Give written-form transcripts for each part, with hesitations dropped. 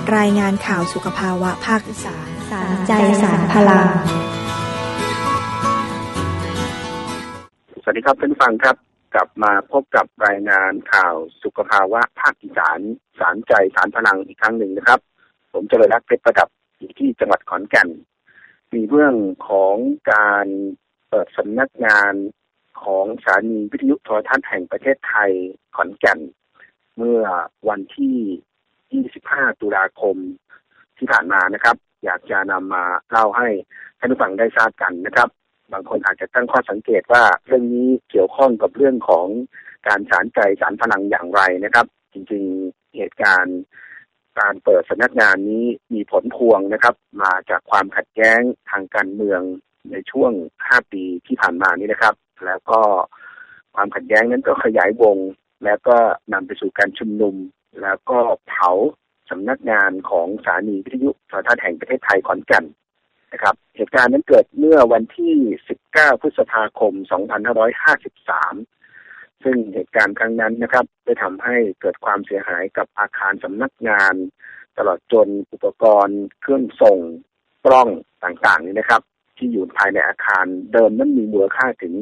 รายงานข่าวสุขภาวะภาคอีสานสารใจสารพลังสวัสดีครับท่านผู้ฟังครับกลับมาพบกับรายงานข่าวสุขภาวะภาคอีสานสารใจสารพลังอีกครั้งหนึ่งนะครับผมเจริญรัตน์เพชรประดับอยู่ที่จังหวัดขอนแก่นมีเรื่องของการเปิดสำนักงานของสถานีวิทยุโทรทัศน์แห่งประเทศไทยขอนแก่นเมื่อวันที่25ตุลาคมที่ผ่านมานะครับอยากจะนำมาเล่าให้ท่านผู้ฟังได้ทราบกันนะครับบางคนอาจจะตั้งข้อสังเกตว่าเรื่องนี้เกี่ยวข้องกับเรื่องของการสารใจสารพลังอย่างไรนะครับจริงๆเหตุการณ์การเปิดสำนักงานนี้มีผลพวงนะครับมาจากความขัดแย้งทางการเมืองในช่วง5ปีที่ผ่านมานี้นะครับแล้วก็ความขัดแย้งนั้นก็ขยายวงแล้วก็นำไปสู่การชุมนุมแล้วก็เผาสำนักงานของสถานีวิทยุโทรทัศน์แห่งประเทศไทยขอนแก่นนะครับเหตุการณ์นั้นเกิดเมื่อวันที่19พฤษภาคม2553ซึ่งเหตุการณ์ครั้งนั้นนะครับได้ทำให้เกิดความเสียหายกับอาคารสำนักงานตลอดจนอุปกรณ์เครื่องส่งกล้องต่างๆนี่นะครับที่อยู่ภายในอาคารเดิมนั้นมีมูลค่าถึง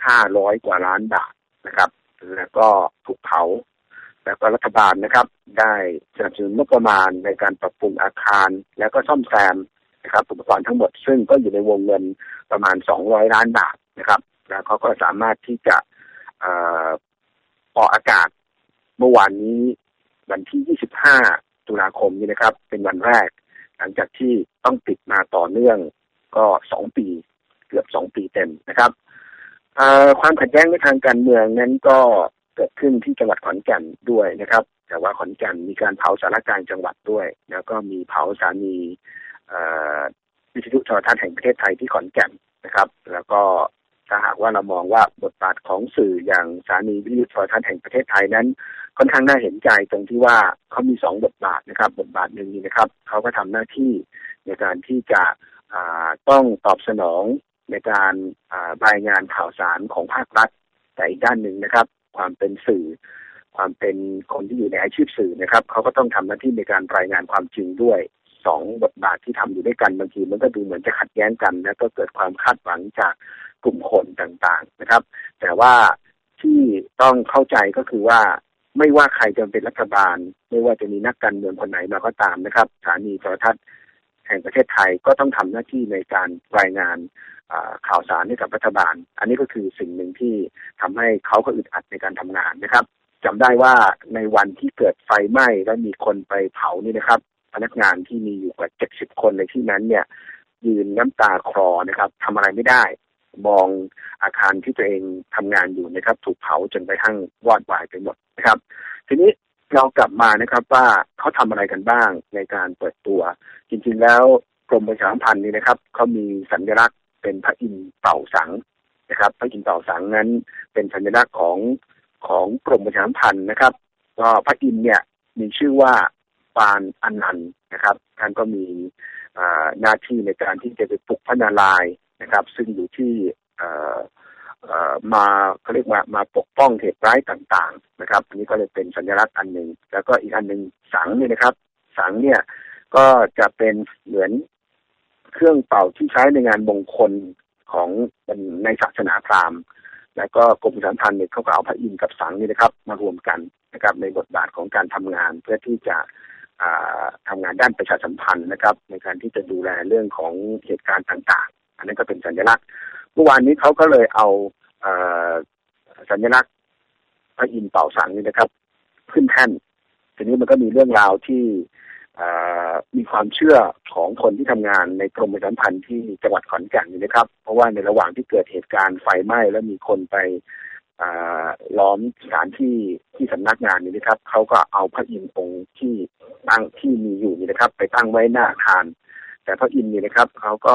500กว่าล้านบาทนะครับแล้วก็ถูกเผาแล้วก็รัฐบาลนะครับได้สนับสนุนงบประมาณในการปรับปรุงอาคารแล้วก็ซ่อมแซมนะครับอุปกรณ์ทั้งหมดซึ่งก็อยู่ในวงเงินประมาณ200ล้านบาทนะครับแล้วเขาก็สามารถที่จะออกอากาศเมื่อวานนี้วันที่25ตุลาคมนี้นะครับเป็นวันแรกหลังจากที่ต้องปิดมาต่อเนื่องก็2ปีเกือบ2ปีเต็มนะครับความขัดแย้งในทางการเมืองนั้นก็เกิดขึ้นที่จังหวัดขอนแก่นด้วยนะครับแต่ว่าขอนแก่นมีการเผาสารกลางจังหวัดด้วยแล้วก็มีเผาสถานีวิทยุโทรทัศน์แห่งประเทศไทยที่ขอนแก่นนะครับแล้วก็ถ้าหากว่าเรามองว่าบทบาทของสื่ออย่างสถานีวิทยุโทรทัศน์แห่งประเทศไทยนั้นค่อนข้างน่าเห็นใจตรงที่ว่าเขามี2บทบาทนะครับบทบาทหนึ่งนี่นะครับเขาก็ทำหน้าที่ในการที่จะต้องตอบสนองในการรายงานข่าวสารของภาครัฐแต่อีกด้านหนึ่งนะครับความเป็นสื่อความเป็นคนที่อยู่ในอาชีพสื่อนะครับเขาก็ต้องทำหน้าที่ในการรายงานความจริงด้วย2บทบาทที่ทำอยู่ด้วยกันบางทีมันก็ดูเหมือนจะขัดแย้งกันแล้วก็เกิดความคาดหวังจากกลุ่มคนต่างๆนะครับแต่ว่าที่ต้องเข้าใจก็คือว่าไม่ว่าใครจะเป็นรัฐบาลไม่ว่าจะมีนักการเมืองคนไหนมาก็ตามนะครับสถานีโทรทัศน์แห่งประเทศไทยก็ต้องทำหน้าที่ในการรายงานข่าวสารให้กับรัฐบาลอันนี้ก็คือสิ่งหนึ่งที่ทำให้เขาก็อึดอัดในการทำงานนะครับจำได้ว่าในวันที่เกิดไฟไหม้แล้วมีคนไปเผานี่นะครับพนักงานที่มีอยู่กว่า70คนในที่นั้นเนี่ยยืนน้ำตาคลอนะครับทำอะไรไม่ได้มองอาคารที่ตัวเองทำงานอยู่นะครับถูกเผาจนไปทั้งวอดวายไปหมดนะครับทีนี้เรากลับมานะครับว่าเขาทำอะไรกันบ้างในการเปิดตัวจริงๆแล้วกรมประชาสัมพันธ์นี่นะครับเขามีสัญลักษณ์เป็นพระอินทร์เป่าสังนะครับพระอินทร์เป่าสังนั้นเป็นสัญลักษณ์ของกรมประชาสัมพันธ์นะครับก็พระอินทร์เนี่ยมีชื่อว่าปานอนันต์นะครับท่านก็มีหน้าที่ในการที่จะไปปลุกพระนารายณ์นะครับซึ่งอยู่ที่มาเขาเรียกว่ามาปกป้องเหตุร้ายต่างๆนะครับอันนี้ก็เลยเป็นสัญลักษณ์อันหนึ่งแล้วก็อีกอันหนึ่งสังนี่นะครับสังเนี่ยก็จะเป็นเหมือนเครื่องเป่าที่ใช้ในงานมงคลของในศาสนาพราหมณ์แล้วก็กรมประชาสัมพันธ์เนี่ยเขาก็เอาพระอินทร์กับสังนี่นะครับมารวมกันนะครับในบทบาทของการทำงานเพื่อที่จะทำงานด้านประชาสัมพันธ์นะครับในการที่จะดูแลเรื่องของเหตุการณ์ต่างๆอันนั้นก็เป็นสัญลักษณ์เมื่อวานนี้เขาก็เลยเอาสัญลักษณ์พระอินทร์เป่าสังนี่นะครับขึ้นแท่นทีนี้มันก็มีเรื่องราวที่มีความเชื่อของคนที่ทำงานในกรมประชาสัมพันธ์ที่จังหวัดขอนแก่นนี่นะครับเพราะว่าในระหว่างที่เกิดเหตุการณ์ไฟไหม้แล้วมีคนไปล้อมสถานที่สำนักงานนี่นะครับเขาก็เอาพระอินทร์องค์ที่ตั้งที่มีอยู่นี่นะครับไปตั้งไว้หน้าอาคารแต่พระอินทร์นี่นะครับเขาก็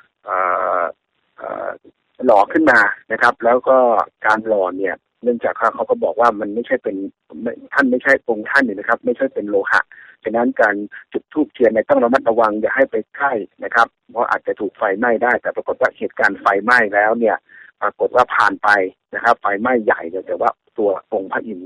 หล่อขึ้นมานะครับแล้วก็การหล่อเนี่ยเนื่องจากเขาก็บอกว่ามันไม่ใช่เป็นท่านไม่ใช่องค์ท่านนี่นะครับไม่ใช่เป็นโลหะฉะนั้นการจุดธูปเทียนต้องระมัดระวังอย่าให้ไปใกล้นะครับเพราะอาจจะถูกไฟไหม้ได้แต่ปรากฏว่าเหตุการณ์ไฟไหม้แล้วเนี่ยปรากฏว่าผ่านไปนะครับไฟไหม้ใหญ่แต่ว่าตัวองค์พระอินทร์เนี่ย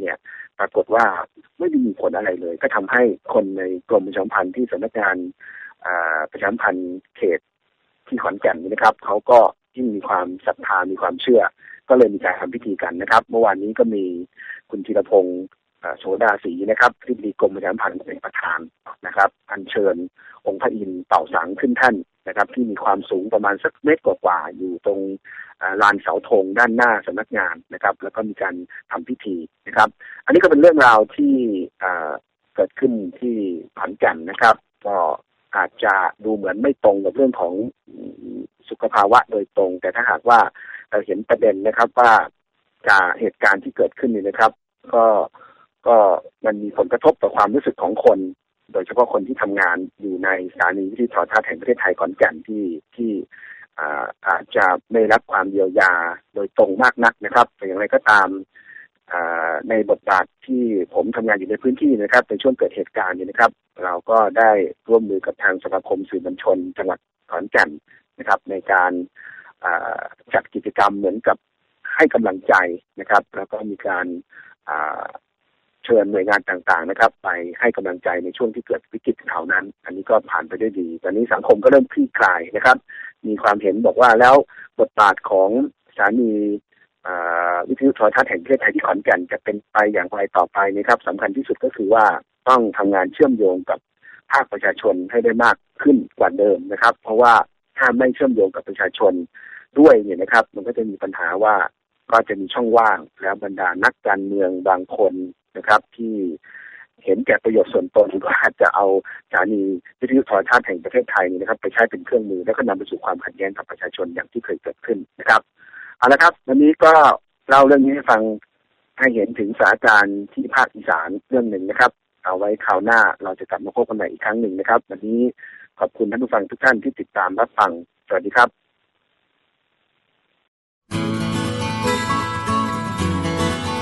ปรากฏว่าไม่ได้มีผลอะไรเลยก็ทำให้คนในกรมประชาสัมพันธ์ที่สำนักงานประชาสัมพันธ์เขตที่ขอนแก่นนะครับเขาก็ยิ่งมีความศรัทธามีความเชื่อก็เลยมีการทำพิธีกันนะครับเมื่อวานนี้ก็มีคุณธีรพงศ์โสดาศรีนะครับที่ดีกรมประชาสัมพันธ์เป็นประธานนะครับอัญเชิญองค์พระอินทร์เต่าสังขึ้นแท่นนะครับที่มีความสูงประมาณสักเมตรกว่าๆอยู่ตรงลานเสาธงด้านหน้าสำนักงานนะครับแล้วก็มีการทำพิธีนะครับอันนี้ก็เป็นเรื่องราวที่เกิดขึ้นที่ขอนแก่นนะครับก็อาจจะดูเหมือนไม่ตรงกับเรื่องของสุขภาวะโดยตรงแต่ถ้าหากว่าเราเห็นประเด็นนะครับว่าจากเหตุการณ์ที่เกิดขึ้นนี่นะครับก็มันมีผลกระทบต่อความรู้สึกของคนโดยเฉพาะคนที่ทำงานอยู่ในสถานีวิทยุโทรทัศน์แห่งประเทศไทยขอนแก่นที่อาจจะไม่รับความเยียวยาโดยตรงมากนักนะครับแต่อย่างไรก็ตามในบทบาทที่ผมทำงานอยู่ในพื้นที่นะครับในช่วงเกิดเหตุการณ์นี้นะครับเราก็ได้ร่วมมือกับทางสมาคมสื่อมวลชนจังหวัดขอนแก่นนะครับในการจัดกิจกรรมเหมือนกับให้กำลังใจนะครับแล้วก็มีการเชิญหน่วยงานต่างๆนะครับไปให้กำลังใจในช่วงที่เกิดวิกฤตเหล่านั้นอันนี้ก็ผ่านไปได้ดีตอนนี้สังคมก็เริ่มคลี่คลายนะครับมีความเห็นบอกว่าแล้วบทบาทของสถานีวิทยุโทรทัศน์แห่งประเทศไทยที่ขอนแก่นจะเป็นไปอย่างไรต่อไปนะครับสำคัญที่สุดก็คือว่าต้องทำงานเชื่อมโยงกับภาคประชาชนให้ได้มากขึ้นกว่าเดิมนะครับเพราะว่าถ้าไม่เชื่อมโยงกับประชาชนด้วยเนี่ยนะครับมันก็จะมีปัญหาว่าก็จะมีช่องว่างแล้วบรรดานักการเมืองบางคนนะครับที่เห็นแก่ประโยชน์ส่วนตนก็อาจจะเอาสถานีวิทยุโทรทัศน์แห่งประเทศไทยนี่นะครับไปใช้เป็นเครื่องมือแล้วก็นำไปสู่ความขัดแย้งกับประชาชนอย่างที่เคยเกิดขึ้นนะครับเอาละครับวันนี้ก็เล่าเรื่องนี้ให้ฟังให้เห็นถึงสถานการณ์ที่ภาคอีสานเรื่องหนึ่งนะครับเอาไว้คราวหน้าเราจะกลับมาพบกันใหม่อีกครั้งหนึ่งนะครับวันนี้ขอบคุณท่านผู้ฟังทุกท่านที่ติดตามรับฟังสวัสดีครับ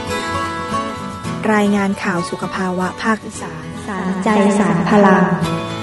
รายงานข่าวสุขภาวะภาคอีสานสารใจสารพลัง